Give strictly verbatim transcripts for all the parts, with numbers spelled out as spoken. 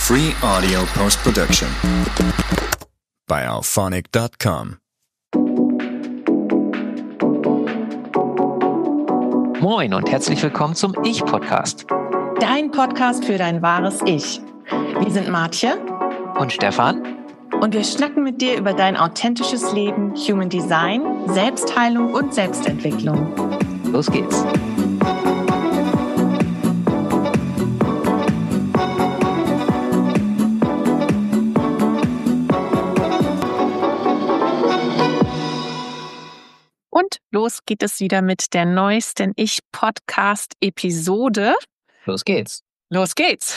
Free audio post-production by alphonic dot com. Moin und herzlich willkommen zum Ich-Podcast. Dein Podcast für dein wahres Ich. Wir sind Martje Und Stefan. Und wir schnacken mit dir über dein authentisches Leben, Human Design, Selbstheilung und Selbstentwicklung. Los geht's. Und los geht es wieder mit der neuesten Ich-Podcast-Episode. Los geht's. Los geht's.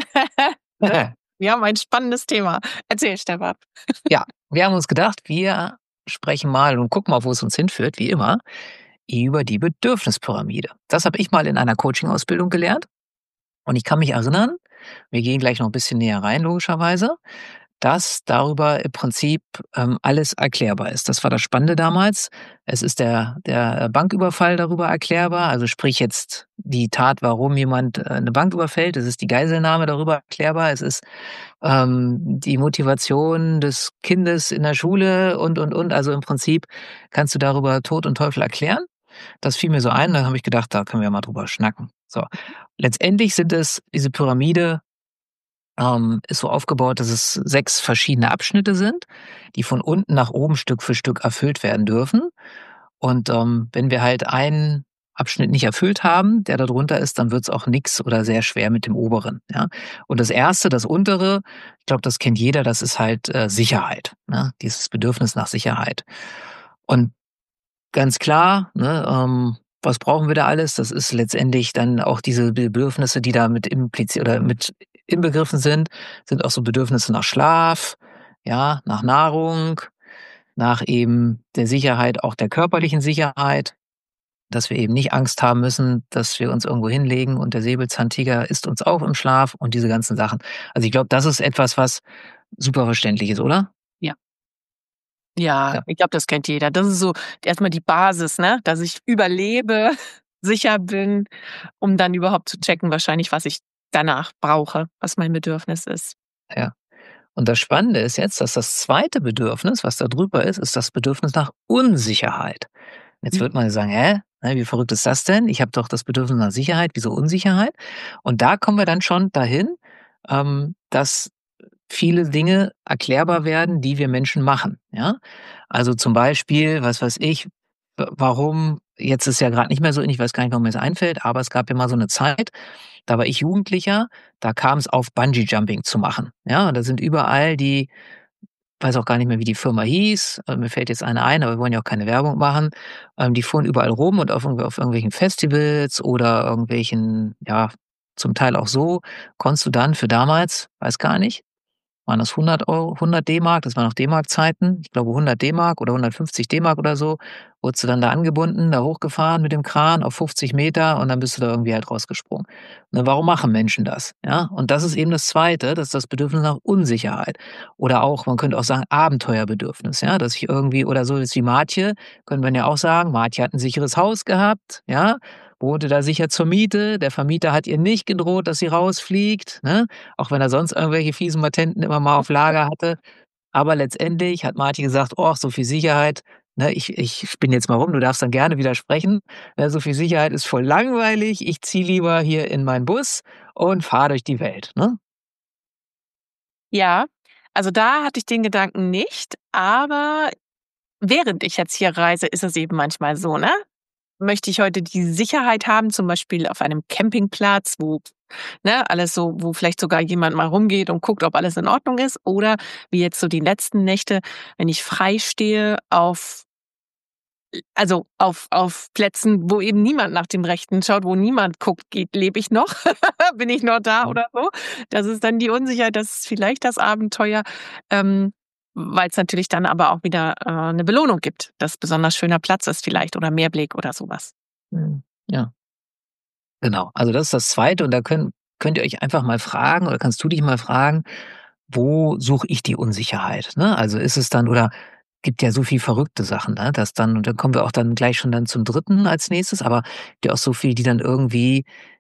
Wir haben ein spannendes Thema. Erzähl, Stefan. Ja, wir haben uns gedacht, wir sprechen mal und gucken mal, wo es uns hinführt, wie immer, über die Bedürfnispyramide. Das habe ich mal in einer Coaching-Ausbildung gelernt. Und ich kann mich erinnern, wir gehen gleich noch ein bisschen näher rein, logischerweise, dass darüber im Prinzip ähm, alles erklärbar ist. Das war das Spannende damals. Es ist der, der Banküberfall darüber erklärbar, also sprich jetzt die Tat, warum jemand äh, eine Bank überfällt. Es ist die Geiselnahme darüber erklärbar. Es ist ähm, die Motivation des Kindes in der Schule und, und, und. Also im Prinzip kannst du darüber Tod und Teufel erklären. Das fiel mir so ein, dann habe ich gedacht, da können wir mal drüber schnacken. So, letztendlich sind es diese Pyramide, Ähm, ist so aufgebaut, dass es sechs verschiedene Abschnitte sind, die von unten nach oben Stück für Stück erfüllt werden dürfen. Und ähm, wenn wir halt einen Abschnitt nicht erfüllt haben, der da drunter ist, dann wird's auch nix oder sehr schwer mit dem oberen. Ja? Und das erste, das untere, ich glaube, das kennt jeder, das ist halt äh, Sicherheit, ne? Dieses Bedürfnis nach Sicherheit. Und ganz klar, ne, ähm, was brauchen wir da alles? Das ist letztendlich dann auch diese Bedürfnisse, die da mit impliziert oder mit inbegriffen sind, sind auch so Bedürfnisse nach Schlaf, ja, nach Nahrung, nach eben der Sicherheit, auch der körperlichen Sicherheit, dass wir eben nicht Angst haben müssen, dass wir uns irgendwo hinlegen und der Säbelzahntiger isst uns auch im Schlaf und diese ganzen Sachen. Also ich glaube, das ist etwas, was super verständlich ist, oder? Ja. Ja, ja. Ich glaube, das kennt jeder. Das ist so erstmal die Basis, ne, dass ich überlebe, sicher bin, um dann überhaupt zu checken, wahrscheinlich, was ich danach brauche, was mein Bedürfnis ist. Ja. Und das Spannende ist jetzt, dass das zweite Bedürfnis, was da drüber ist, ist das Bedürfnis nach Unsicherheit. Jetzt Mhm. wird man sagen, hä, wie verrückt ist das denn? Ich habe doch das Bedürfnis nach Sicherheit, wieso Unsicherheit? Und da kommen wir dann schon dahin, ähm, dass viele Dinge erklärbar werden, die wir Menschen machen. Ja, also zum Beispiel, was weiß ich, warum, jetzt ist ja gerade nicht mehr so, ich weiß gar nicht, warum mir das einfällt, aber es gab ja mal so eine Zeit, da war ich Jugendlicher, da kam es auf Bungee-Jumping zu machen. Ja, und da sind überall die, weiß auch gar nicht mehr, wie die Firma hieß, äh, mir fällt jetzt eine ein, aber wir wollen ja auch keine Werbung machen, ähm, die fuhren überall rum und auf, auf irgendwelchen Festivals oder irgendwelchen, ja, zum Teil auch so, konntest du dann für damals, weiß gar nicht, waren das hundert Euro, hundert D-Mark, das waren noch D-Mark-Zeiten, ich glaube hundert D-Mark oder hundertfünfzig D-Mark oder so, wurdest du dann da angebunden, da hochgefahren mit dem Kran auf fünfzig Meter und dann bist du da irgendwie halt rausgesprungen. Und warum machen Menschen das? Ja, und das ist eben das Zweite, das ist das Bedürfnis nach Unsicherheit. Oder auch, man könnte auch sagen, Abenteuerbedürfnis, ja, dass ich irgendwie, oder so ist wie Martje, könnte man ja auch sagen, Martje hat ein sicheres Haus gehabt, ja, wohnte da sicher zur Miete, der Vermieter hat ihr nicht gedroht, dass sie rausfliegt, ne? Auch wenn er sonst irgendwelche fiesen Matenten immer mal auf Lager hatte. Aber letztendlich hat Martje gesagt, oh, so viel Sicherheit, ne, ich, ich spinne jetzt mal rum, du darfst dann gerne widersprechen, ne, so viel Sicherheit ist voll langweilig, ich ziehe lieber hier in meinen Bus und fahre durch die Welt, ne? Ja, also da hatte ich den Gedanken nicht, aber während ich jetzt hier reise, ist es eben manchmal so, ne? Möchte ich heute die Sicherheit haben, zum Beispiel auf einem Campingplatz, wo, ne, alles so, wo vielleicht sogar jemand mal rumgeht und guckt, ob alles in Ordnung ist, oder wie jetzt so die letzten Nächte, wenn ich frei stehe auf, also auf, auf Plätzen, wo eben niemand nach dem Rechten schaut, wo niemand guckt, geht, lebe ich noch? Bin ich noch da oder so? Das ist dann die Unsicherheit, das ist vielleicht das Abenteuer, ähm, weil es natürlich dann aber auch wieder äh, eine Belohnung gibt, dass besonders schöner Platz ist vielleicht oder Meerblick oder sowas. Hm, ja, genau. Also das ist das Zweite und da könnt, könnt ihr euch einfach mal fragen oder kannst du dich mal fragen, wo suche ich die Unsicherheit? Ne? Also ist es dann, oder gibt ja so viel verrückte Sachen, ne? Dass dann, und dann kommen wir auch dann gleich schon dann zum dritten als nächstes, aber gibt ja auch so viel, die dann irgendwie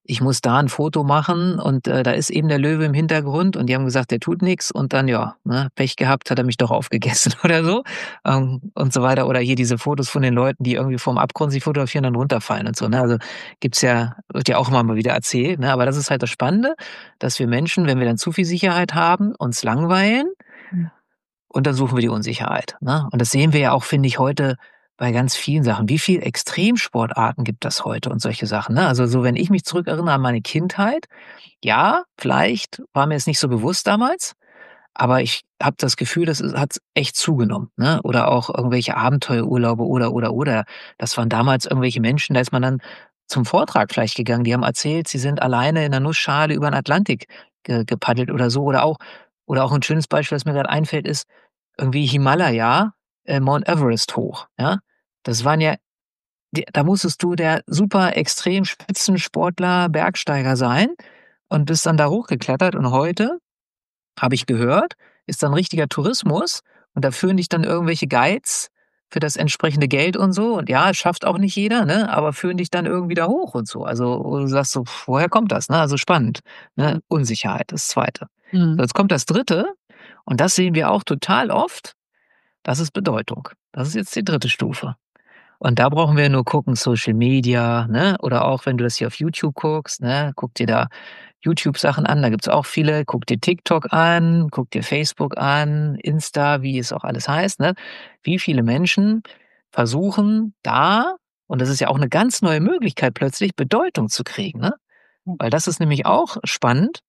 ich muss da ein Foto machen und äh, da ist eben der Löwe im Hintergrund und die haben gesagt, der tut nichts und dann ja, ne, Pech gehabt, hat er mich doch aufgegessen oder so ähm, und so weiter. Oder hier diese Fotos von den Leuten, die irgendwie vorm Abgrund sich fotografieren und dann runterfallen und so. Ne? Also gibt's ja, wird ja auch immer mal wieder erzählt. Ne? Aber das ist halt das Spannende, dass wir Menschen, wenn wir dann zu viel Sicherheit haben, uns langweilen und dann suchen wir die Unsicherheit. Ne? Und das sehen wir ja auch, finde ich, heute bei ganz vielen Sachen. Wie viel Extremsportarten gibt das heute und solche Sachen? Ne? Also so, wenn ich mich zurückerinnere an meine Kindheit, ja, vielleicht war mir es nicht so bewusst damals, aber ich habe das Gefühl, das ist, hat echt zugenommen. Ne? Oder auch irgendwelche Abenteuerurlaube oder, oder, oder. Das waren damals irgendwelche Menschen, da ist man dann zum Vortrag vielleicht gegangen. Die haben erzählt, sie sind alleine in einer Nussschale über den Atlantik ge gepaddelt oder so. Oder auch, oder auch ein schönes Beispiel, das mir gerade einfällt, ist irgendwie Himalaya, äh, Mount Everest hoch. Ja, das waren ja, die, da musstest du der super extrem Spitzensportler, Bergsteiger sein und bist dann da hochgeklettert. Und heute, habe ich gehört, ist dann richtiger Tourismus und da führen dich dann irgendwelche Guides für das entsprechende Geld und so. Und ja, es schafft auch nicht jeder, ne? Aber führen dich dann irgendwie da hoch und so. Also wo du sagst so, pf, woher kommt das? Ne? Also spannend. Ne? Unsicherheit, das Zweite. So, Mhm. jetzt kommt das Dritte und das sehen wir auch total oft. Das ist Bedeutung. Das ist jetzt die dritte Stufe. Und da brauchen wir nur gucken, Social Media, ne? Oder auch wenn du das hier auf YouTube guckst, ne? Guck dir da YouTube-Sachen an, da gibt's auch viele. Guck dir TikTok an, guck dir Facebook an, Insta, wie es auch alles heißt, ne? Wie viele Menschen versuchen da, und das ist ja auch eine ganz neue Möglichkeit plötzlich, Bedeutung zu kriegen, ne? Weil das ist nämlich auch spannend.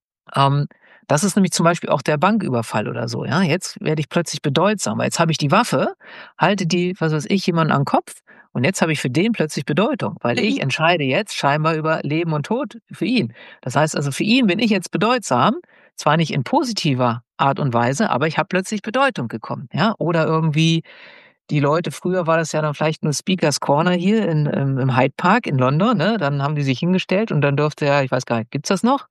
Ähm, das ist nämlich zum Beispiel auch der Banküberfall oder so, ja. Jetzt werde ich plötzlich bedeutsam, weil jetzt habe ich die Waffe, halte die, was weiß ich, jemanden am Kopf und jetzt habe ich für den plötzlich Bedeutung, weil ich entscheide jetzt scheinbar über Leben und Tod für ihn. Das heißt also, für ihn bin ich jetzt bedeutsam, zwar nicht in positiver Art und Weise, aber ich habe plötzlich Bedeutung bekommen, ja. Oder irgendwie die Leute, früher war das ja dann vielleicht nur Speakers Corner hier in, im, im Hyde Park in London, ne? Dann haben die sich hingestellt und dann durfte er, ich weiß gar nicht, gibt's das noch?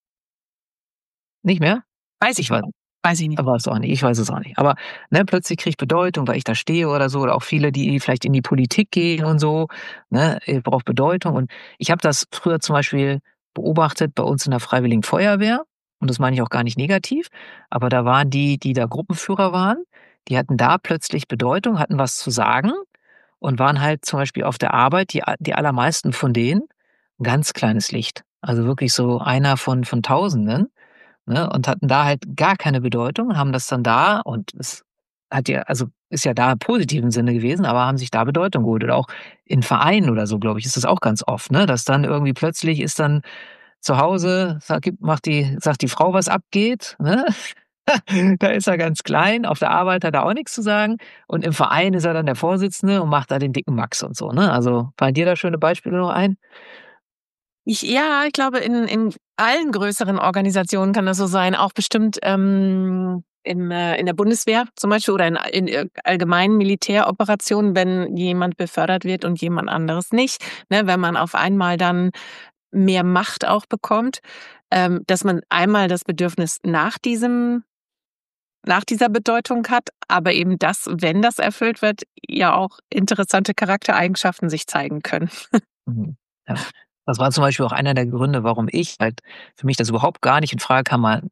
Nicht mehr? Weiß ich Ich nicht. weiß Weiß ich nicht. weiß auch nicht, ich weiß es auch nicht. Aber, ne, plötzlich kriege ich Bedeutung, weil ich da stehe oder so, oder auch viele, die vielleicht in die Politik gehen und so, ne, äh, braucht Bedeutung. Und ich habe das früher zum Beispiel beobachtet bei uns in der Freiwilligen Feuerwehr, und das meine ich auch gar nicht negativ, aber da waren die, die da Gruppenführer waren, die hatten da plötzlich Bedeutung, hatten was zu sagen und waren halt zum Beispiel auf der Arbeit, die, die allermeisten von denen, 'n ganz kleines Licht. Also wirklich so einer von von Tausenden. Ne, und hatten da halt gar keine Bedeutung, haben das dann da und es hat ja, also, ist ja da im positiven Sinne gewesen, aber haben sich da Bedeutung geholt. Oder auch in Vereinen oder so, glaube ich, ist das auch ganz oft, ne, dass dann irgendwie plötzlich ist dann zu Hause, sag gibt macht die sagt die Frau, was abgeht, ne? Da ist er ganz klein, auf der Arbeit hat er auch nichts zu sagen und im Verein ist er dann der Vorsitzende und macht da den dicken Max und so, ne? Also, fallen dir da schöne Beispiele noch ein? Ich ja, ich glaube, in in allen größeren Organisationen kann das so sein, auch bestimmt, ähm, im, äh in der Bundeswehr zum Beispiel oder in in, äh, allgemeinen Militäroperationen, wenn jemand befördert wird und jemand anderes nicht, ne? Wenn man auf einmal dann mehr Macht auch bekommt, ähm, dass man einmal das Bedürfnis nach diesem nach dieser Bedeutung hat, aber eben das, wenn das erfüllt wird, ja auch interessante Charaktereigenschaften sich zeigen können. Mhm. Ja. Das war zum Beispiel auch einer der Gründe, warum ich halt für mich das überhaupt gar nicht in Frage kam, mal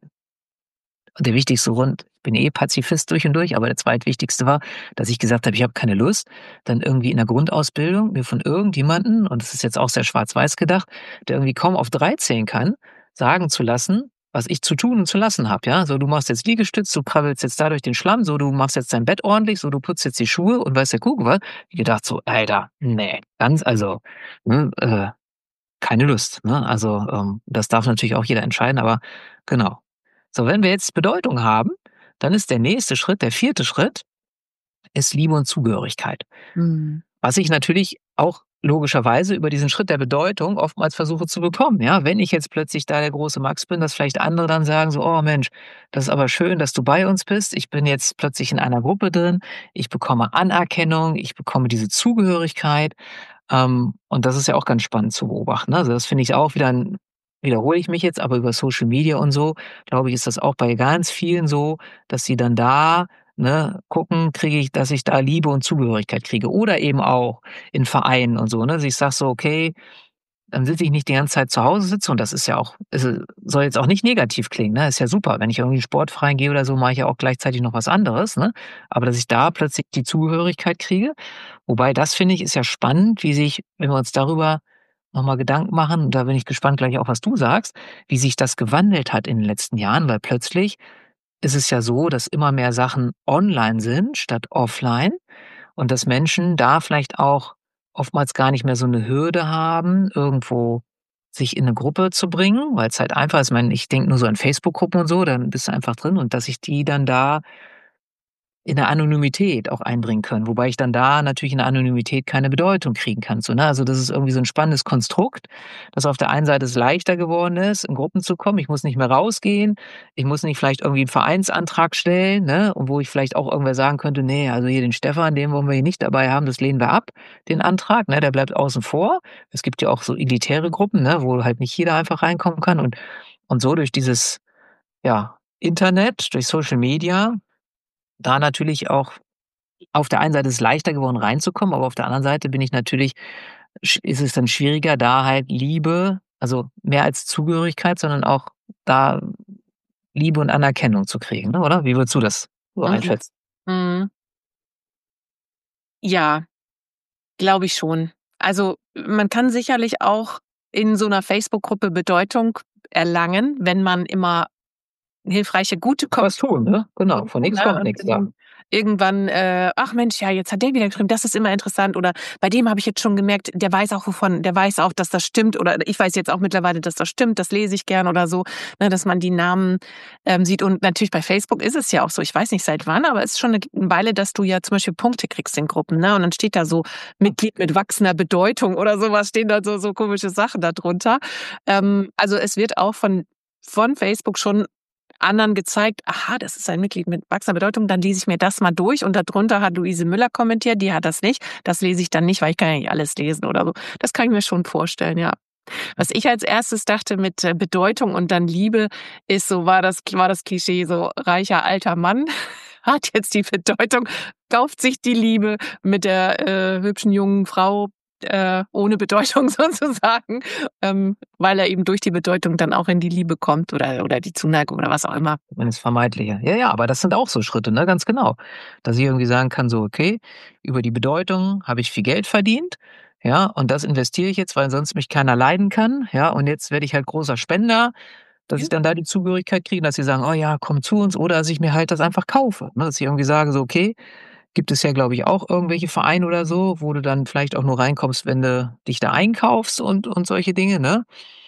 der wichtigste Grund, ich bin eh Pazifist durch und durch, aber der zweitwichtigste war, dass ich gesagt habe, ich habe keine Lust, dann irgendwie in der Grundausbildung mir von irgendjemandem, und das ist jetzt auch sehr schwarz-weiß gedacht, der irgendwie kaum auf drei zählen kann, sagen zu lassen, was ich zu tun und zu lassen habe, ja? So, du machst jetzt Liegestütz, du krabbelst jetzt da durch den Schlamm, so, du machst jetzt dein Bett ordentlich, so, du putzt jetzt die Schuhe und weiß der Kuckuck was. Ich gedacht so, Alter, nee, ganz, also, ne, äh, keine Lust, ne? Also, ähm, das darf natürlich auch jeder entscheiden, aber genau. So, wenn wir jetzt Bedeutung haben, dann ist der nächste Schritt, der vierte Schritt, ist Liebe und Zugehörigkeit. Mhm. Was ich natürlich auch logischerweise über diesen Schritt der Bedeutung oftmals versuche zu bekommen. Ja, wenn ich jetzt plötzlich da der große Max bin, dass vielleicht andere dann sagen so, oh Mensch, das ist aber schön, dass du bei uns bist. Ich bin jetzt plötzlich in einer Gruppe drin. Ich bekomme Anerkennung. Ich bekomme diese Zugehörigkeit. Ähm, und das ist ja auch ganz spannend zu beobachten. Ne? Also das finde ich auch wieder ein, wiederhole ich mich jetzt, aber über Social Media und so, glaube ich, ist das auch bei ganz vielen so, dass sie dann da, ne, gucken, kriege ich, dass ich da Liebe und Zugehörigkeit kriege. Oder eben auch in Vereinen und so, ne? Also ich sage so, okay, dann sitze ich nicht die ganze Zeit zu Hause sitze und das ist ja auch es soll jetzt auch nicht negativ klingen, ne? Ist ja super. Wenn ich irgendwie in 'n Sportverein gehe oder so, mache ich ja auch gleichzeitig noch was anderes, ne? Aber dass ich da plötzlich die Zugehörigkeit kriege, wobei das finde ich, ist ja spannend, wie sich, wenn wir uns darüber noch mal Gedanken machen, und da bin ich gespannt gleich auch, was du sagst, wie sich das gewandelt hat in den letzten Jahren, weil plötzlich ist es ja so, dass immer mehr Sachen online sind statt offline und dass Menschen da vielleicht auch oftmals gar nicht mehr so 'ne Hürde haben, irgendwo sich in 'ne Gruppe zu bringen, weil's halt einfach ist. Ich meine, ich denke nur so an Facebook-Gruppen und so, dann bist du einfach drin und dass sich die dann da in der Anonymität auch einbringen können, wobei ich dann da natürlich in der Anonymität keine Bedeutung kriegen kann, so, ne? Also, das ist irgendwie so 'n spannendes Konstrukt, dass auf der einen Seite es leichter geworden ist, in Gruppen zu kommen. Ich muss nicht mehr rausgehen. Ich muss nicht vielleicht irgendwie 'n Vereinsantrag stellen, ne? Und wo ich vielleicht auch irgendwer sagen könnte: „Ne, also hier den Stefan, den wollen wir hier nicht dabei haben, das lehnen wir ab, den Antrag, ne? Der bleibt außen vor.“ Es gibt ja auch so elitäre Gruppen, ne, wo halt nicht jeder einfach reinkommen kann und und so durch dieses, ja, Internet, durch Social Media, da natürlich auch auf der einen Seite ist es leichter geworden, reinzukommen, aber auf der anderen Seite bin ich natürlich sch ist es dann schwieriger, da halt Liebe also mehr als Zugehörigkeit, sondern auch da Liebe und Anerkennung zu kriegen, ne, oder? Wie würdest du das so Mhm. einschätzen? Mhm. Ja, glaube ich schon. Also, man kann sicherlich auch in so 'ner Facebook-Gruppe Bedeutung erlangen, wenn man immer hilfreiche, gute Kom Was tun, ne? Genau, von nix kommt nix, ja. irgendwann, äh: „Ach Mensch, ja, jetzt hat der wieder geschrieben, das ist immer interessant“ oder „bei dem habe ich jetzt schon gemerkt, der weiß auch wovon der weiß auch, dass das stimmt“ oder „ich weiß jetzt auch mittlerweile, dass das stimmt, das lese ich gern“ oder so, ne, dass man die Namen, ähm, sieht. Und natürlich bei Facebook ist es ja auch so, ich weiß nicht seit wann, aber es ist schon 'ne g Weile, dass du ja zum Beispiel Punkte kriegst in Gruppen, ne? Und dann steht da so: „Mitglied mit wachsender Bedeutung“ oder so was, stehen da so so komische Sachen da drunter. Ähm, also, es wird auch von von Facebook schon anderen gezeigt: „Aha, das ist ein Mitglied mit wachsender Bedeutung, dann lese ich mir das mal durch und da drunter hat Luise Müller kommentiert, die hat das nicht. Das lese ich dann nicht, weil ich kann ja nicht alles lesen“ oder so. Das kann ich mir schon vorstellen, ja. Was ich als Erstes dachte mit, äh, Bedeutung und dann Liebe, ist so war das war das Klischee so reicher alter Mann hat jetzt die Bedeutung, kauft sich die Liebe mit der, äh, hübschen jungen Frau, äh, ohne Bedeutung sozusagen, ähm, weil er eben durch die Bedeutung dann auch in die Liebe kommt oder oder die Zuneigung oder was auch immer. Zumindest vermeintliche. Ja, ja, aber das sind auch so Schritte, ne, ganz genau. Dass ich irgendwie sagen kann so: „Okay, über die Bedeutung habe ich viel Geld verdient, ja, und das investiere ich jetzt, weil sonst mich keiner leiden kann, ja, und jetzt werde ich halt großer Spender“, dass ich dann da die Zugehörigkeit kriege, dass sie sagen: „Oh ja, komm zu uns“, oder dass ich mir halt das einfach kaufe, ne? Dass ich irgendwie sage so: „Okay“ gibt es ja, glaube ich, auch irgendwelche Vereine oder so, wo du dann vielleicht auch nur reinkommst, wenn du dich da einkaufst und und solche Dinge, ne?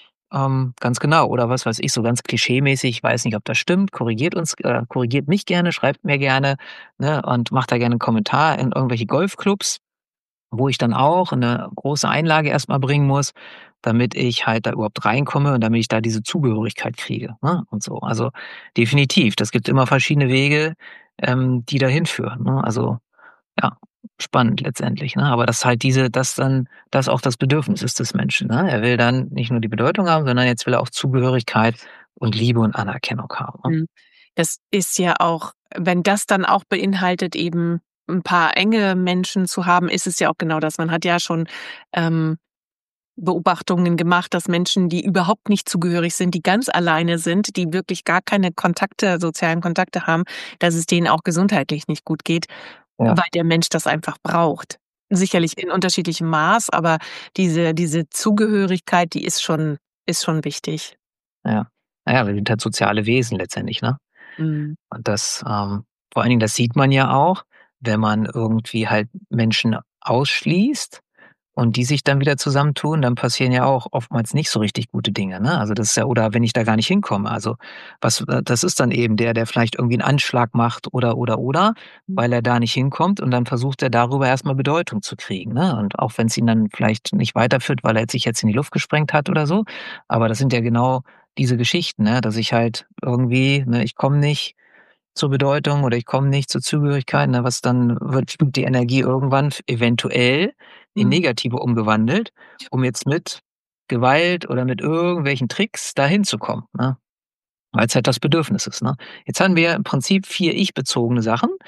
Ähm, ganz genau. Oder was weiß ich, so ganz klischeemäßig, ich weiß nicht, ob das stimmt, korrigiert uns äh, korrigiert mich gerne, schreibt mir gerne, ne, und macht da gerne 'n Kommentar in irgendwelche Golfclubs, wo ich dann auch 'ne große Einlage erst mal bringen muss, damit ich halt da überhaupt reinkomme und damit ich da diese Zugehörigkeit kriege, ne, und so. Also, definitiv, das gibt immer verschiedene Wege, ähm, die da hinführen, ne? Also, ja, spannend letztendlich, ne? Aber dass halt diese dass dann das auch das Bedürfnis ist des Menschen, ne? Er will dann nicht nur die Bedeutung haben, sondern jetzt will er auch Zugehörigkeit und Liebe und Anerkennung haben, ne? Mhm. Das ist ja auch wenn das dann auch beinhaltet, eben 'n paar enge Menschen zu haben, ist es ja auch genau das. Man hat ja schon, ähm, Beobachtungen gemacht, dass Menschen, die überhaupt nicht zugehörig sind, die ganz alleine sind, die wirklich gar keine Kontakte sozialen Kontakte haben, dass es denen auch gesundheitlich nicht gut geht, Ja. weil der Mensch das einfach braucht. Sicherlich in unterschiedlichem Maß, aber diese diese Zugehörigkeit, die ist schon ist schon wichtig. Ja. Na ja, wir sind halt soziale Wesen letztendlich, ne? Mhm. Und das, ähm vor allen Dingen, das sieht man ja auch, wenn man irgendwie halt Menschen ausschließt und die sich dann wieder zusammentun, dann passieren ja auch oftmals nicht so richtig gute Dinge, ne? Also, das ist ja oder wenn ich da gar nicht hinkomme. Also, was äh, das ist dann eben der, der vielleicht irgendwie 'n Anschlag macht oder, oder, oder, Hm. weil er da nicht hinkommt und dann versucht er darüber erst mal Bedeutung zu kriegen, ne? Und auch wenn's ihn dann vielleicht nicht weiterführt, weil er sich jetzt in die Luft gesprengt hat oder so. Aber das sind ja genau diese Geschichten, ne, dass ich halt irgendwie ne, ich komme nicht zur Bedeutung oder ich komme nicht zur Zugehörigkeit, ne, was dann wird die Energie irgendwann f eventuell in Mhm. negative umgewandelt, um jetzt mit Gewalt oder mit irgendwelchen Tricks da hinzukommen, ne? Weil's halt das Bedürfnis ist, ne? Jetzt haben wir im Prinzip vier ich-bezogene Sachen.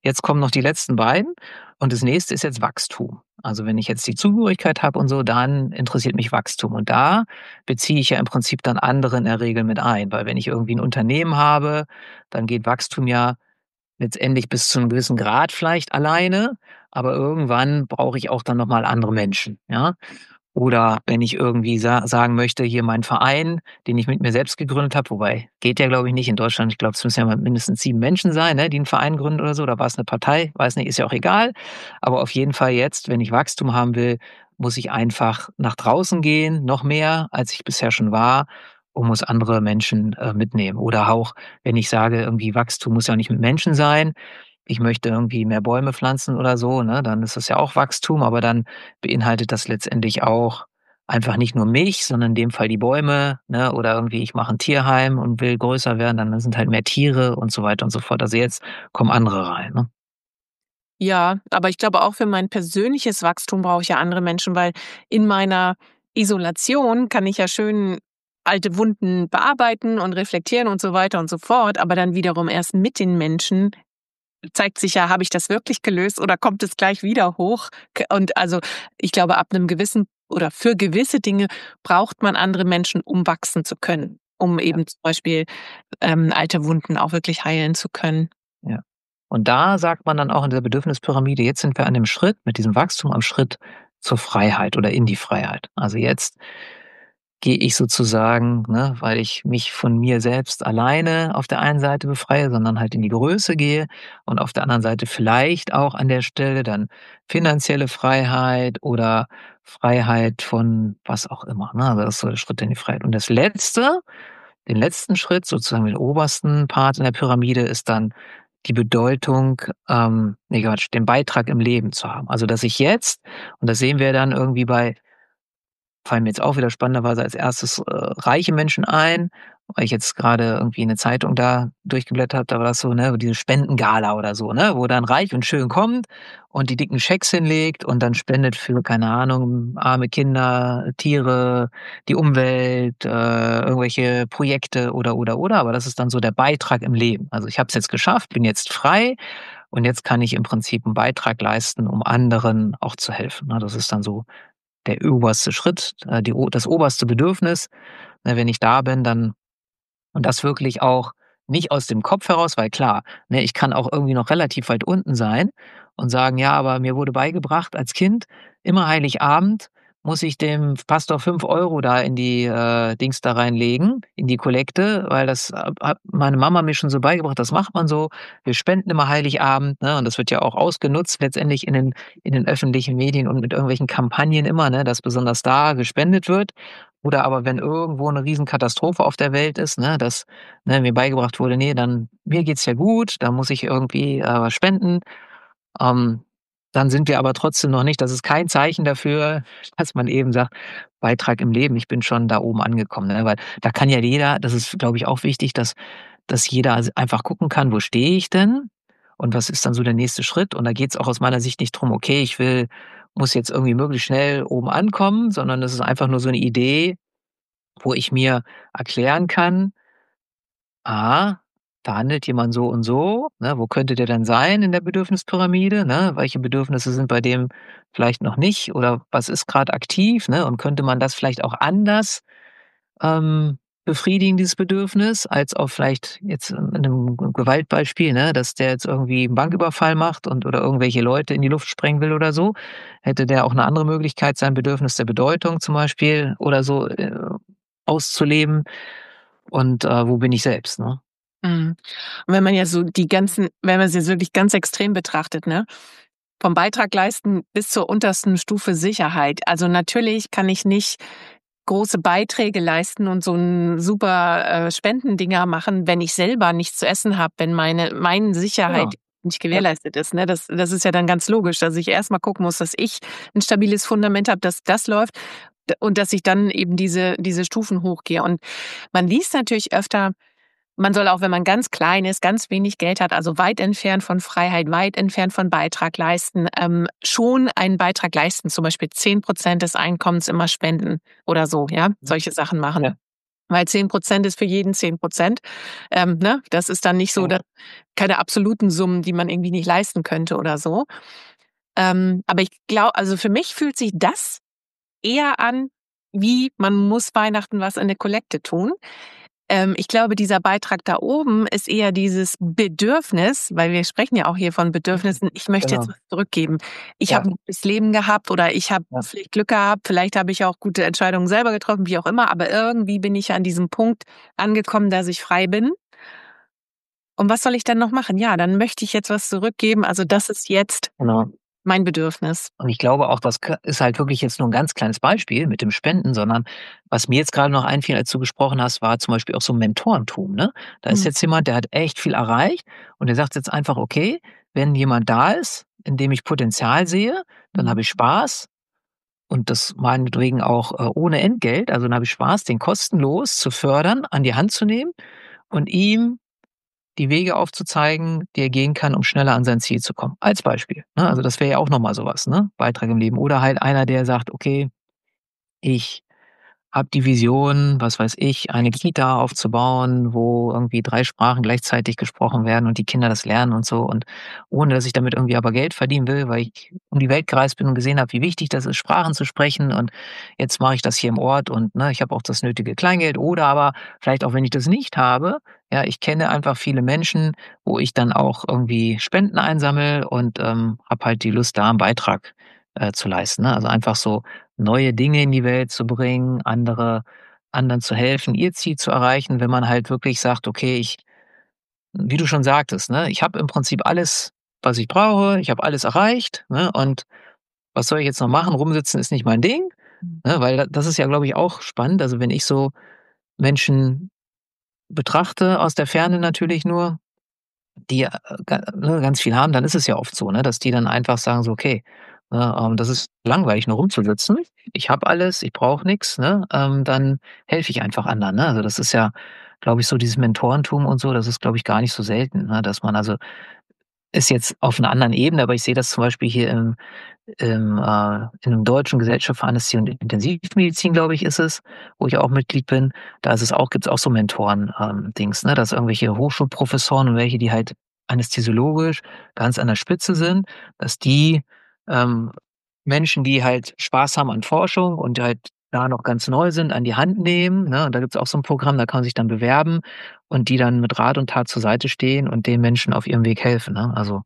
jetzt kommen noch die letzten beiden und das nächste ist jetzt Wachstum. Also wenn ich jetzt die Zugehörigkeit habe und so, dann interessiert mich Wachstum. Und da beziehe ich ja im Prinzip dann andere in der Regel mit ein, weil wenn ich irgendwie ein Unternehmen habe, dann geht Wachstum ja letztendlich bis zu einem gewissen Grad vielleicht alleine, aber irgendwann brauche ich auch dann noch mal andere Menschen, ja? Oder wenn ich irgendwie sa sagen möchte, hier mein Verein, den ich mit mir selbst gegründet habe, wobei geht ja, glaube ich, nicht in Deutschland. Ich glaube, es müssen ja mal mindestens sieben Menschen sein, ne, die einen Verein gründen oder so. Oder war es eine Partei? Weiß nicht, ist ja auch egal. Aber auf jeden Fall jetzt, wenn ich Wachstum haben will, muss ich einfach nach draußen gehen, noch mehr, als ich bisher schon war, und muss andere Menschen, äh, mitnehmen. Oder auch, wenn ich sage, irgendwie Wachstum muss ja nicht mit Menschen sein. Ich möchte irgendwie mehr Bäume pflanzen oder so, ne, dann ist das ja auch Wachstum, aber dann beinhaltet das letztendlich auch einfach nicht nur mich, sondern in dem Fall die Bäume, ne? Oder irgendwie ich mache ein Tierheim und will größer werden, dann sind halt mehr Tiere und so weiter und so fort. Also jetzt kommen andere rein, ne? Ja, aber ich glaube auch für mein persönliches Wachstum brauche ich ja andere Menschen, weil in meiner Isolation kann ich ja schön alte Wunden bearbeiten und reflektieren und so weiter und so fort, aber dann wiederum erst mit den Menschen zeigt sich ja, habe ich das wirklich gelöst oder kommt es gleich wieder hoch? K und also, ich glaube, ab einem gewissen oder für gewisse Dinge braucht man andere Menschen, um wachsen zu können, um Ja, eben zum Beispiel, ähm, alte Wunden auch wirklich heilen zu können. ja. Und da sagt man dann auch in dieser Bedürfnispyramide, jetzt sind wir an dem Schritt mit diesem Wachstum am Schritt zur Freiheit oder in die Freiheit. Also jetzt gehe ich sozusagen, ne, weil ich mich von mir selbst alleine auf der einen Seite befreie, sondern halt in die Größe gehe und auf der anderen Seite vielleicht auch an der Stelle dann finanzielle Freiheit oder Freiheit von was auch immer, ne? Also, das ist so der Schritt in die Freiheit. Und das Letzte den letzten Schritt, sozusagen den obersten Part in der Pyramide, ist dann die Bedeutung, ähm ne, Quatsch, den Beitrag im Leben zu haben. Also, dass ich jetzt und das sehen wir dann irgendwie bei fallen mir jetzt auch wieder spannenderweise als erstes äh, reiche Menschen ein, weil ich jetzt gerade irgendwie eine Zeitung da durchgeblättert habe, da war das so, ne, diese Spendengala oder so, ne, wo dann reich und schön kommt und die dicken Schecks hinlegt und dann spendet für, keine Ahnung, arme Kinder, Tiere, die Umwelt, äh, irgendwelche Projekte oder, oder, oder. Aber das ist dann so der Beitrag im Leben. Also, ich habe es jetzt geschafft, bin jetzt frei und jetzt kann ich im Prinzip einen Beitrag leisten, um anderen auch zu helfen, ne? Das ist dann so der oberste Schritt, äh, die o das oberste Bedürfnis. Ne, wenn ich da bin, dann und das wirklich auch nicht aus dem Kopf heraus, weil klar, ne, ich kann auch irgendwie noch relativ weit unten sein und sagen: „Ja, aber mir wurde beigebracht als Kind, immer Heiligabend muss ich dem Pastor fünf Euro da in die, äh, Dings da reinlegen, in die Kollekte, weil das ha hat meine Mama mir schon so beigebracht, das macht man so. Wir spenden immer Heiligabend", ne? Und das wird ja auch ausgenutzt letztendlich in den in den öffentlichen Medien und mit irgendwelchen Kampagnen immer, ne, dass besonders da gespendet wird. Oder aber wenn irgendwo 'ne Riesenkatastrophe auf der Welt ist, ne, dass, ne, mir beigebracht wurde: „Ne, dann mir geht's ja gut, da muss ich irgendwie, äh, was spenden." Ähm, Dann sind wir aber trotzdem noch nicht das ist kein Zeichen dafür, dass man eben sagt: „Beitrag im Leben, ich bin schon da oben angekommen", ne? Weil da kann ja jeder das ist, glaube ich, auch wichtig, dass dass jeder s einfach gucken kann: „Wo stehe ich denn und was ist dann so der nächste Schritt?" Und da geht's auch aus meiner Sicht nicht drum: „Okay, ich will muss jetzt irgendwie möglichst schnell oben ankommen", sondern es ist einfach nur so 'ne Idee, wo ich mir erklären kann: „Ah, da handelt jemand so und so, ne? Wo könnte der denn sein in der Bedürfnispyramide, ne? Welche Bedürfnisse sind bei dem vielleicht noch nicht oder was ist grad aktiv, ne? Und könnte man das vielleicht auch anders, ähm, befriedigen, dieses Bedürfnis, als auf vielleicht jetzt in 'nem G Gewaltbeispiel, ne, dass der jetzt irgendwie 'n Banküberfall macht und oder irgendwelche Leute in die Luft sprengen will oder so. Hätte der auch 'ne andere Möglichkeit, sein Bedürfnis der Bedeutung zum Beispiel oder so, äh, auszuleben und, äh, wo bin ich selbst, ne? Mhm. Und wenn man ja so die ganzen wenn man es jetzt wirklich ganz extrem betrachtet, ne? Vom Beitrag leisten bis zur untersten Stufe Sicherheit. Also, natürlich kann ich nicht große Beiträge leisten und so 'n super, äh, Spendendinger machen, wenn ich selber nichts zu essen habe, wenn meine meine Genau, Sicherheit nicht ja. gewährleistet ist, ne? Das das ist ja dann ganz logisch, dass ich erst mal gucken muss, dass ich 'n stabiles Fundament habe, dass das läuft d und dass ich dann eben diese diese Stufen hochgehe. Und man liest natürlich öfter, man soll auch, wenn man ganz klein ist, ganz wenig Geld hat, also weit entfernt von Freiheit, weit entfernt von Beitrag leisten, ähm, schon einen Beitrag leisten, zum Beispiel zehn Prozent des Einkommens immer spenden oder so, ja, Mhm. solche Sachen machen. Ja. Weil zehn Prozent ist für jeden zehn Prozent. Ähm, ne? Das ist dann nicht so, dass, keine absoluten Summen, die man irgendwie nicht leisten könnte oder so. Ähm, aber ich glaube, also für mich fühlt sich das eher an, wie man muss Weihnachten was in der Kollekte tun. Ähm, ich glaube, dieser Beitrag da oben ist eher dieses Bedürfnis, weil wir sprechen ja auch hier von Bedürfnissen, ich möchte Genau. jetzt was zurückgeben. Ich Ja. habe ein gutes Leben gehabt oder ich habe Ja. vielleicht Glück gehabt, vielleicht habe ich auch gute Entscheidungen selber getroffen, wie auch immer, aber irgendwie bin ich an diesem Punkt angekommen, dass ich frei bin. Und was soll ich dann noch machen? Ja, dann möchte ich jetzt was zurückgeben. Also das ist jetzt Genau. mein Bedürfnis. Und ich glaube auch, das ist halt wirklich jetzt nur ein ganz kleines Beispiel mit dem Spenden, sondern was mir jetzt gerade noch einfiel, als du gesprochen hast, war zum Beispiel auch so Mentorentum, ne? Da ist Mhm. jetzt jemand, der hat echt viel erreicht und der sagt jetzt einfach: „Okay, wenn jemand da ist, in dem ich Potenzial sehe, dann Mhm. habe ich Spaß und das meinetwegen auch, äh, ohne Entgelt. Also, dann habe ich Spaß, den kostenlos zu fördern, an die Hand zu nehmen und ihm die Wege aufzuzeigen, die er gehen kann, um schneller an sein Ziel zu kommen.“ Als Beispiel, ne? Also, das wäre ja auch noch mal so was, ne? Beitrag im Leben. Oder halt einer, der sagt: „Okay, ich habe die Vision, was weiß ich, eine Kita aufzubauen, wo irgendwie drei Sprachen gleichzeitig gesprochen werden und die Kinder das lernen und so. Und ohne, dass ich damit irgendwie aber Geld verdienen will, weil ich um die Welt gereist bin und gesehen habe, wie wichtig das ist, Sprachen zu sprechen. Und jetzt mache ich das hier im Ort und ne, ich habe auch das nötige Kleingeld. Oder aber vielleicht auch, wenn ich das nicht habe, ja, ich kenne einfach viele Menschen, wo ich dann auch irgendwie Spenden einsammle und ähm, habe halt die Lust, da einen Beitrag äh, zu leisten. Ne? Also einfach so neue Dinge in die Welt zu bringen, andere anderen zu helfen, ihr Ziel zu erreichen, wenn man halt wirklich sagt: „Okay, ich“, wie du schon sagtest, ne, ich habe im Prinzip alles, was ich brauche, ich habe alles erreicht, ne, und was soll ich jetzt noch machen? Rumsitzen ist nicht mein Ding, ne, weil da das ist ja, glaube ich, auch spannend. Also, wenn ich so Menschen betrachte, aus der Ferne natürlich nur, die, äh, ga ne, ganz viel haben, dann ist es ja oft so, ne, dass die dann einfach sagen so: „Okay, ne, ähm, das ist langweilig, nur rumzusitzen. Ich habe alles, ich brauche nix, ne, ähm, dann helfe ich einfach anderen“, ne? Also, das ist ja, glaube ich, so dieses Mentorentum und so, das ist, glaube ich, gar nicht so selten, ne, dass man also ist jetzt auf einer anderen Ebene, aber ich sehe das zum Beispiel hier im im, äh in 'nem deutschen Gesellschaft für Anästhesie und Intensivmedizin, glaube ich, ist es, wo ich auch Mitglied bin. Da ist es auch gibt's auch so Mentoren ähm, Dings, ne, dass irgendwelche Hochschulprofessoren und welche, die halt anästhesiologisch ganz an der Spitze sind, dass die, ähm, Menschen, die halt Spaß haben an Forschung und halt da noch ganz neu sind, an die Hand nehmen, ne? Und da gibt's auch so 'n Programm, da kann man sich dann bewerben und die dann mit Rat und Tat zur Seite stehen und den Menschen auf ihrem Weg helfen, ne? Also,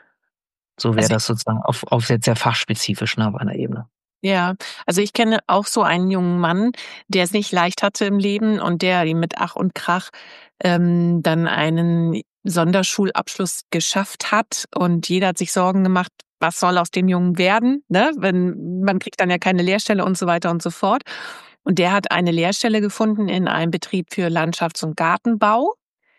so wäre Also das sozusagen auf auf jetzt sehr fachspezifisch, ne, auf einer Ebene. ja, also ich kenne auch so einen jungen Mann, der es nicht leicht hatte im Leben und der ihm mit Ach und Krach ähm, dann einen Sonderschulabschluss geschafft hat. Und jeder hat sich Sorgen gemacht, was soll aus dem Jungen werden? Ne? Wenn, man kriegt dann ja keine Lehrstelle und so weiter und so fort. Und der hat eine Lehrstelle gefunden in einem Betrieb für Landschafts- und Gartenbau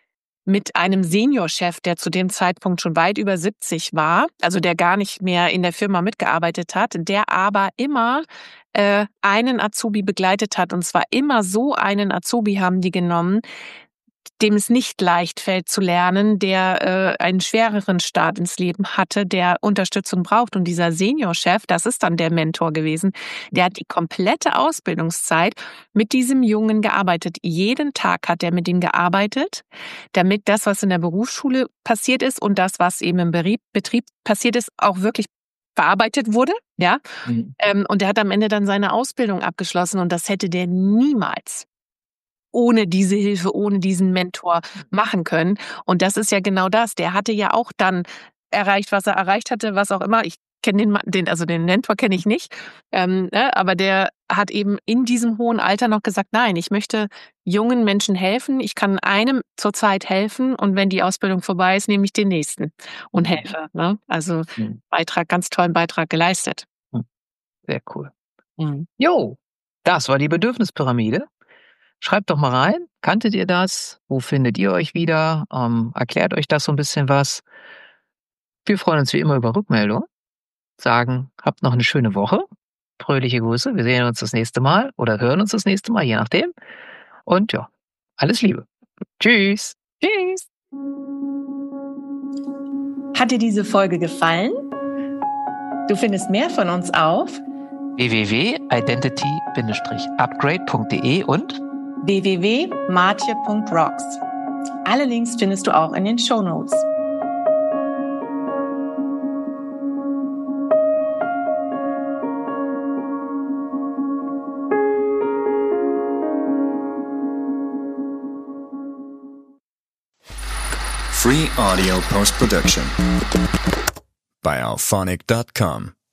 mit einem Seniorchef, der zu dem Zeitpunkt schon weit über siebzig war, also der gar nicht mehr in der Firma mitgearbeitet hat, der aber immer äh, einen Azubi begleitet hat. Und zwar immer so einen Azubi haben die genommen, dem es nicht leicht fällt zu lernen, der äh, einen schwereren Start ins Leben hatte, der Unterstützung braucht. Und dieser Seniorchef, das ist dann der Mentor gewesen, der hat die komplette Ausbildungszeit mit diesem Jungen gearbeitet. Jeden Tag hat er mit ihm gearbeitet, damit das, was in der Berufsschule passiert ist und das, was eben im Betrieb, Betrieb passiert ist, auch wirklich verarbeitet wurde. Ja, Mhm. ähm, und er hat am Ende dann seine Ausbildung abgeschlossen und das hätte der niemals ohne diese Hilfe, ohne diesen Mentor machen können. Und das ist ja genau das. Der hatte ja auch dann erreicht, was er erreicht hatte, was auch immer. Ich kenne den, Ma- den, also den Mentor kenne ich nicht, ähm, ne, aber der hat eben in diesem hohen Alter noch gesagt, nein, ich möchte jungen Menschen helfen. Ich kann einem zurzeit helfen und wenn die Ausbildung vorbei ist, nehme ich den nächsten und helfe. Ne? Also Mhm. Beitrag, ganz tollen Beitrag geleistet. Sehr cool. Mhm. Jo, das war die Bedürfnispyramide. Schreibt doch mal rein, kanntet ihr das? Wo findet ihr euch wieder? Ähm, erklärt euch das so ein bisschen was? Wir freuen uns wie immer über Rückmeldung, sagen, habt noch eine schöne Woche. Fröhliche Grüße, wir sehen uns das nächste Mal oder hören uns das nächste Mal, je nachdem. Und ja, alles Liebe. Tschüss. Tschüss. Hat dir diese Folge gefallen? Du findest mehr von uns auf w w w punkt identity Bindestrich upgrade punkt d e und w w w punkt martje punkt rocks. Alle Links findest du auch in den Shownotes. Free audio post-production by alphonic dot com.